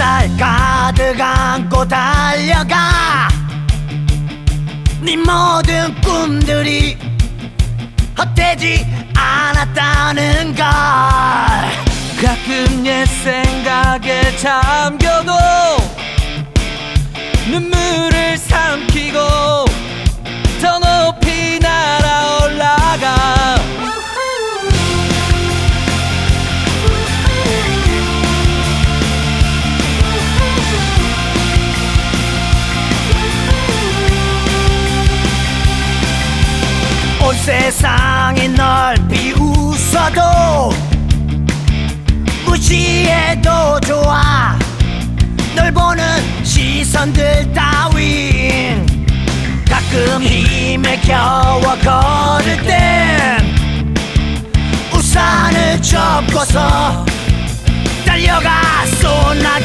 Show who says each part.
Speaker 1: 햇살 가득 안고 달려가. 네 모든 꿈들이 헛되지 않았다는 걸.
Speaker 2: 가끔 옛 생각에 잠겨도 눈물을 삼키고 더 높이 날아올라가.
Speaker 1: 온 세상이 널 비웃어도 무시해도 좋아. 널 보는 시선들 따윈 가끔 힘에 겨워 걸을 땐 우산을 접고서 달려가. 쏟아져